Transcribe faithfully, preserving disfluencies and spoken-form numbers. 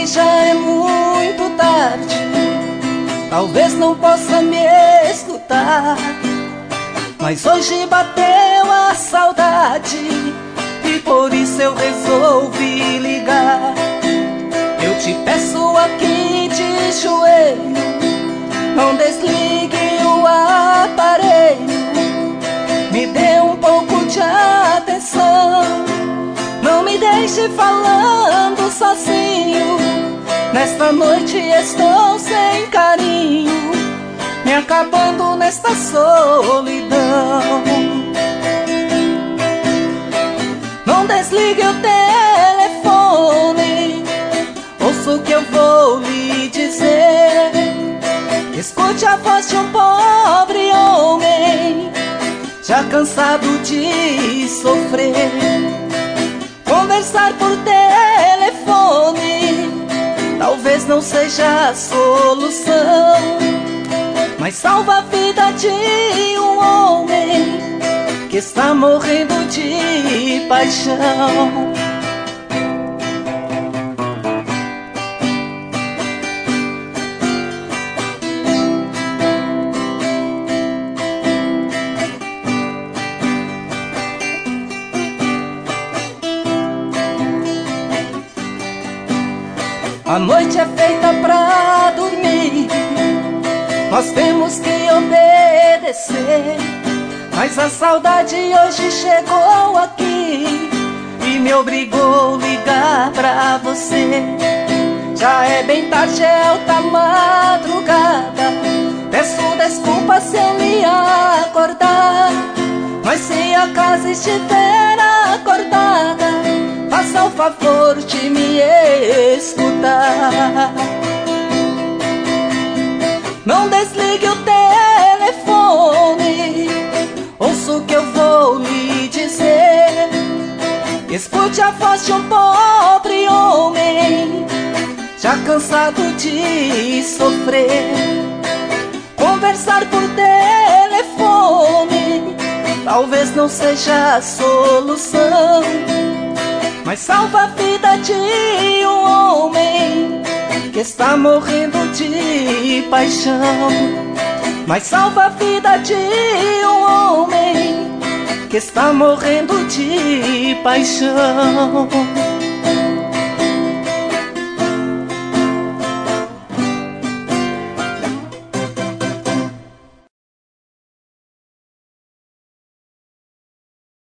que já é muito tarde, talvez não possa me escutar, mas hoje bateu a saudade e por isso eu resolvi ligar. Eu te peço aqui de joelho, não desligue o aparelho, me dê um pouco de atenção, não me deixe falando sozinho. Nesta noite estou sem carinho, me acabando nesta solidão. Não desligue o telefone, ouça o que eu vou lhe dizer. Escute a voz de um pobre homem, já cansado de sofrer. Conversar por telefone talvez não seja a solução, mas salva a vida de um homem que está morrendo de paixão. A noite é feita pra dormir, nós temos que obedecer, mas a saudade hoje chegou aqui e me obrigou a ligar pra você. Já é bem tarde, é alta madrugada, peço desculpa se eu lhe acordar, mas se a casa estiver acordada, faça o favor de me escutar. Não desligue o telefone, ouça o que eu vou lhe dizer. Escute a voz de um pobre homem, já cansado de sofrer. Conversar por telefone talvez não seja a solução, mas salva a vida de um homem que está morrendo de paixão. Mas salva a vida de um homem que está morrendo de paixão.